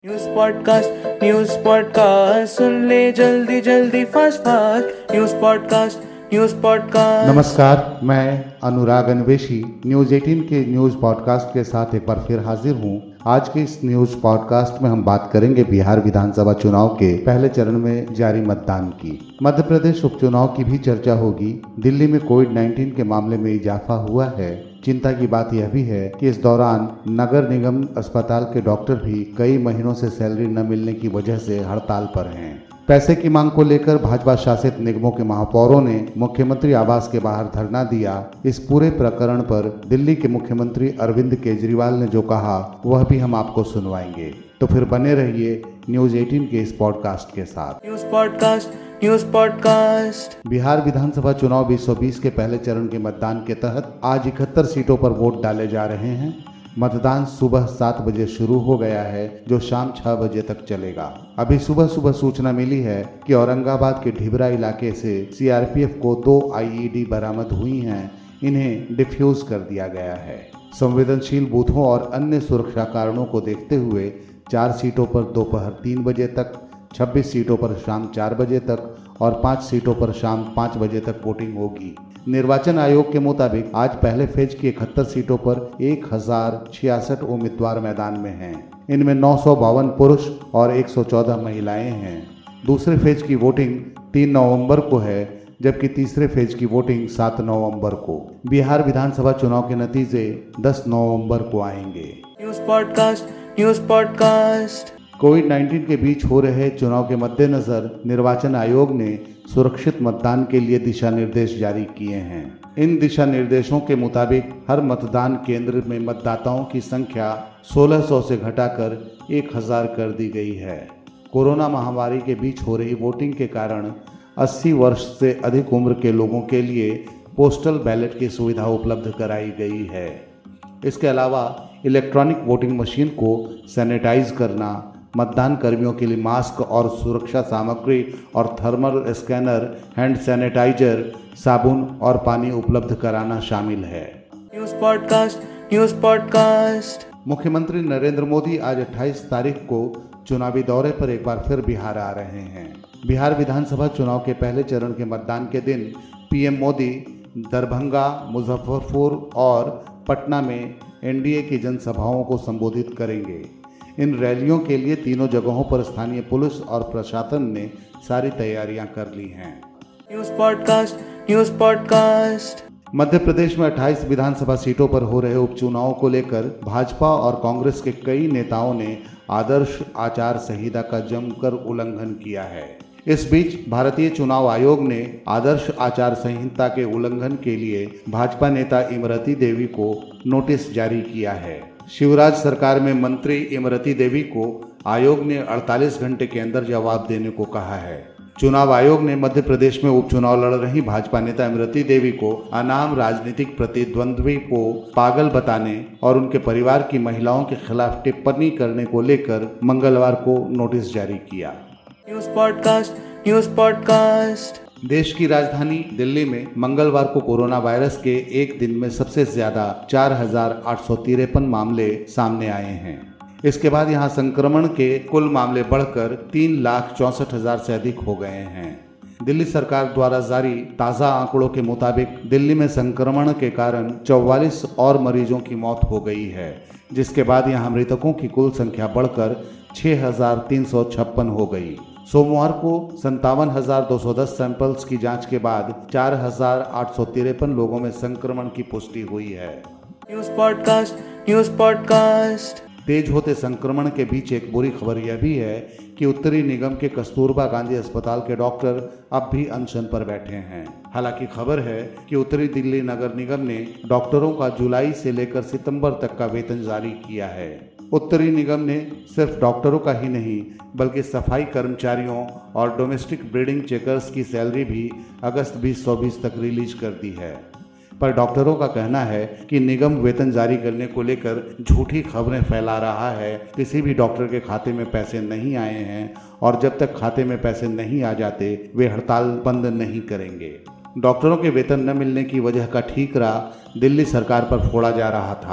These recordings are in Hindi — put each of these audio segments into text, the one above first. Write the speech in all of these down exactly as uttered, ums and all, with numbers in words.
न्यूज पॉडकास्ट न्यूज पॉडकास्ट सुन ले जल्दी जल्दी fast fast news podcast news podcast. नमस्कार, मैं अनुराग अन्वेशी न्यूज अठारह के न्यूज पॉडकास्ट के साथ एक बार फिर हाजिर हूं। आज के इस न्यूज पॉडकास्ट में हम बात करेंगे बिहार विधानसभा चुनाव के पहले चरण में जारी मतदान की। मध्य प्रदेश उपचुनाव की भी चर्चा होगी। दिल्ली में कोविड उन्नीस के मामले में इजाफा हुआ है। चिंता की बात यह भी है कि इस दौरान नगर निगम अस्पताल के डॉक्टर भी कई महीनों से सैलरी न मिलने की वजह से हड़ताल पर हैं। पैसे की मांग को लेकर भाजपा शासित निगमों के महापौरों ने मुख्यमंत्री आवास के बाहर धरना दिया। इस पूरे प्रकरण पर दिल्ली के मुख्यमंत्री अरविंद केजरीवाल ने जो कहा वह भी हम आपको सुनवाएंगे, तो फिर बने रहिए न्यूज अठारह के इस पॉडकास्ट के साथ। News podcast news podcast. Bihar विधानसभा चुनाव बीस सौ बीस के पहले चरण के मतदान के तहत आज इकहत्तर सीटों पर वोट डाले जा रहे हैं। मतदान सुबह सात बजे शुरू हो गया है, जो शाम छह बजे तक चलेगा। अभी सुबह सुबह सूचना मिली है कि औरंगाबाद के ढिबरा इलाके से सीआरपीएफ को दो आईईडी बरामद हुई हैं। इन्हें डिफ्यूज कर दिया गया है। संवेदनशील बूथों और अन्य सुरक्षा कारणों को देखते हुए चार सीटों पर दोपहर तीन बजे तक, छब्बीस सीटों पर शाम चार बजे तक और पाँच सीटों पर शाम पाँच बजे तक वोटिंग होगी। निर्वाचन आयोग के मुताबिक आज पहले फेज की इकहत्तर सीटों पर एक हजार छियासठ उम्मीदवार मैदान में हैं। इनमें नौ सौ बावन पुरुष और एक सौ चौदह महिलाएं हैं। दूसरे फेज की वोटिंग तीन नवंबर को है, जबकि तीसरे फेज की वोटिंग सात नवंबर को। बिहार विधानसभा चुनाव के नतीजे दस नवंबर को आएंगे। News podcast news podcast. Covid उन्नीस के बीच हो रहे चुनाव के मद्देनजर निर्वाचन आयोग ने सुरक्षित मतदान के लिए दिशा निर्देश जारी किए हैं। इन दिशा निर्देशों के मुताबिक हर मतदान केंद्र में मतदाताओं की संख्या सोलह सौ से घटाकर एक हज़ार कर दी गई है। कोरोना महामारी के बीच हो रही वोटिंग के कारण अस्सी वर्ष से अधिक उम्र के लोगों के लिए पोस्टल बैलेट की सुविधा उपलब्ध कराई गई है। इसके अलावा इलेक्ट्रॉनिक वोटिंग मशीन को सैनिटाइज करना, मतदान कर्मियों के लिए मास्क और सुरक्षा सामग्री और थर्मल स्कैनर, हैंड सैनिटाइजर, साबुन और पानी उपलब्ध कराना शामिल है। News podcast news podcast. मुख्यमंत्री नरेंद्र मोदी आज अट्ठाईस तारीख को चुनावी दौरे पर एक बार फिर बिहार आ रहे हैं। बिहार विधानसभा चुनाव के पहले चरण के मतदान के दिन पीएम मोदी दरभंगा, मुजफ्फरपुर और पटना में एनडीए की जनसभाओं को संबोधित करेंगे। इन रैलियों के लिए तीनों जगहों पर स्थानीय पुलिस और प्रशासन ने सारी तैयारियां कर ली हैं। News podcast news podcast. Madhya Pradesh में अट्ठाईस विधानसभा सीटों पर हो रहे उपचुनावों को लेकर भाजपा और कांग्रेस के कई नेताओं ने आदर्श आचार संहिता का जमकर उल्लंघन किया है। इस बीच भारतीय चुनाव आयोग ने आदर्श आचार संहिता के उल्लंघन के लिए भाजपा नेता इमरती देवी को नोटिस जारी किया है। शिवराज सरकार में मंत्री इमरती देवी को आयोग ने अड़तालीस घंटे के अंदर जवाब देने को कहा है। चुनाव आयोग ने मध्य प्रदेश में उपचुनाव लड़ रही भाजपा नेता इमरती देवी को अनाम राजनीतिक प्रतिद्वंद्वी को पागल बताने और उनके परिवार की महिलाओं के खिलाफ टिप्पणी करने को लेकर मंगलवार को नोटिस जारी किया। News podcast news podcast. देश की राजधानी दिल्ली में मंगलवार को कोरोना वायरस के एक दिन में सबसे ज्यादा चार हजार आठ सौ तिरपन मामले सामने आए हैं। इसके बाद यहां संक्रमण के कुल मामले बढ़कर तीन लाख चौसठ हजार से अधिक हो गए हैं। दिल्ली सरकार द्वारा जारी ताज़ा आंकड़ों के मुताबिक दिल्ली में संक्रमण के कारण चौवालीस और मरीजों की मौत हो गई है, जिसके बाद यहां मृतकों की कुल संख्या बढ़कर छह हजार तीन सौ छप्पन हो गई। सोमवार को संतावन हजार दो सौ दस सैंपल्स की जांच के बाद चार हजार आठ सौ तिरपन लोगों में संक्रमण की पुष्टि हुई है। News podcast news podcast. तेज होते संक्रमण के बीच एक बुरी खबर यह भी है कि उत्तरी निगम के कस्तूरबा गांधी अस्पताल के डॉक्टर अब भी अनशन पर बैठे हैं। हालांकि खबर है कि उत्तरी दिल्ली नगर निगम ने डॉक्टरों का जुलाई से लेकर सितंबर तक का वेतन जारी किया है। उत्तरी निगम ने सिर्फ डॉक्टरों का ही नहीं बल्कि सफाई कर्मचारियों और डोमेस्टिक ब्रीडिंग चेकर्स की सैलरी भी अगस्त बीस सौ बीस तक रिलीज कर दी है। पर डॉक्टरों का कहना है कि निगम वेतन जारी करने को लेकर झूठी खबरें फैला रहा है। किसी भी डॉक्टर के खाते में पैसे नहीं आए हैं और जब तक खाते में पैसे नहीं आ जाते वे हड़ताल बंद नहीं करेंगे। डॉक्टरों के वेतन न मिलने की वजह का ठीकरा दिल्ली सरकार पर फोड़ा जा रहा था।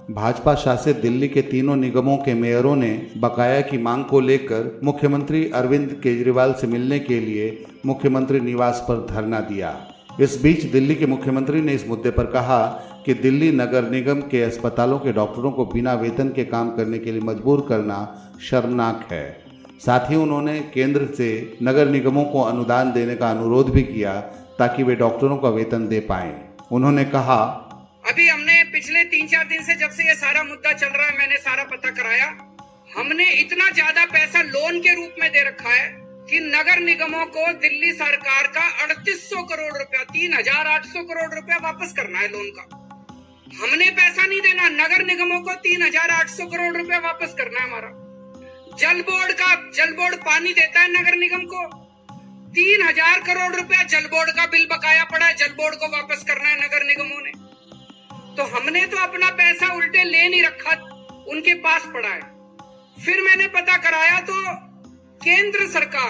भाजपा शासित दिल्ली के तीनों निगमों के मेयरों ने बकाया की मांग को लेकर मुख्यमंत्री अरविंद केजरीवाल से मिलने के लिए मुख्यमंत्री निवास पर धरना दिया। इस बीच दिल्ली के मुख्यमंत्री ने इस मुद्दे पर कहा कि दिल्ली नगर निगम के अस्पतालों के डॉक्टरों को बिना वेतन के काम करने के लिए मजबूर करना शर्मनाक है। साथ ही उन्होंने केंद्र से नगर निगमों को अनुदान देने का अनुरोध भी किया ताकि वे डॉक्टरों का वेतन दे पाएं। उन्होंने कहा, अभी हमने पिछले तीन चार दिन से जब से ये सारा मुद्दा चल रहा है, मैंने सारा पता कराया। हमने इतना ज्यादा पैसा लोन के रूप में दे रखा है कि नगर निगमों को दिल्ली सरकार का अड़तीस सौ करोड़ रुपया, तीन हजार आठ सौ करोड़ रुपया वापस करना है लोन का। हमने पैसा नहीं देना, नगर निगमों को तीन हजार आठ सौ करोड़ रुपया वापस करना है हमारा। जल बोर्ड का जल बोर्ड पानी देता है नगर निगम को, तीन हजार करोड़ रुपया जल बोर्ड का बिल बकाया पड़ा है, जल बोर्ड को वापस करना है नगर निगमों ने। तो हमने तो अपना पैसा उल्टे ले नहीं रखा, उनके पास पड़ा है। फिर मैंने पता कराया तो केंद्र सरकार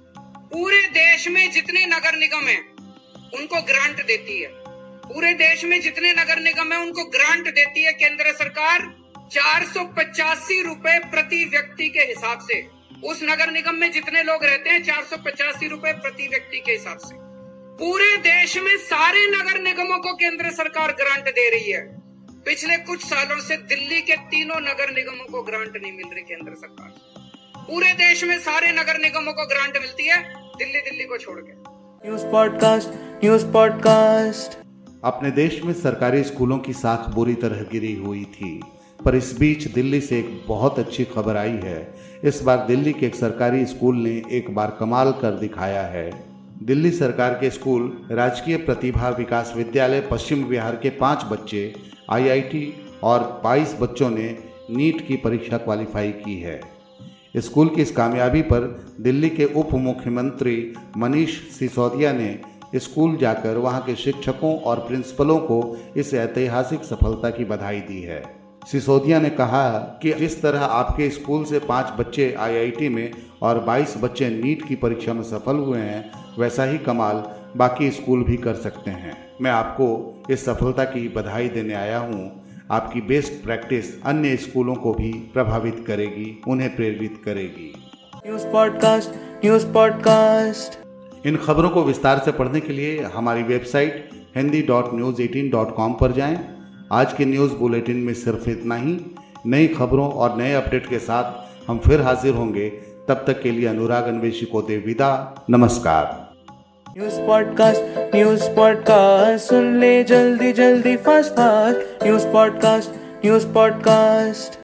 पूरे देश में जितने नगर निगम हैं उनको ग्रांट देती है। पूरे देश में जितने नगर निगम हैं उनको ग्रांट देती है केंद्र सरकार चार सौ पचासी रुपए प्रति व्यक्ति के हिसाब से। उस नगर निगम में जितने लोग रहते हैं चार सौ पचासी रुपए प्रति व्यक्ति के हिसाब से। पूरे देश में सारे नगर निगमों को केंद्र सरकार ग्रांट दे रही है। पिछले कुछ सालों से दिल्ली के तीनों नगर निगमों को ग्रांट नहीं मिल रही केंद्र सरकार से। पूरे देश में सारे नगर निगमों को ग्रांट मिलती है, दिल्ली दिल्ली को छोड़ के। News podcast, news podcast. अपने देश में सरकारी स्कूलों की साख बुरी तरह गिरी हुई थी, पर इस बीच दिल्ली से एक बहुत अच्छी खबर आई है। इस बार दिल्ली के एक सरकारी स्कूल ने एक बार कमाल कर दिखाया है। दिल्ली सरकार के स्कूल राजकीय प्रतिभा विकास विद्यालय पश्चिम विहार के पाँच बच्चे आई आई टी और बाईस बच्चों ने नीट की परीक्षा क्वालिफाई की है। स्कूल की इस कामयाबी पर दिल्ली के उप मुख्यमंत्री मनीष सिसोदिया ने स्कूल जाकर वहां के शिक्षकों और प्रिंसिपलों को इस ऐतिहासिक सफलता की बधाई दी है। सिसोदिया ने कहा कि जिस तरह आपके स्कूल से पाँच बच्चे आई आई टी में और बाईस बच्चे नीट की परीक्षा में सफल हुए हैं, वैसा ही कमाल बाकी स्कूल भी कर सकते हैं। मैं आपको इस सफलता की बधाई देने आया हूँ। आपकी बेस्ट प्रैक्टिस अन्य स्कूलों को भी प्रभावित करेगी, उन्हें प्रेरित करेगी। News podcast, news podcast. इन खबरों को विस्तार से पढ़ने के लिए हमारी website Hindi dot news eighteen dot com पर जाएं। आज के न्यूज़ बुलेटिन में सिर्फ इतना ही। नई खबरों और नए अपडेट के साथ हम फिर हाजिर होंगे। तब तक के लिए अनुराग अन्वेषी को दे विदा। नमस्कार। News podcast, news podcast. सुन ले जल्दी जल्दी fast fast. News podcast, news podcast.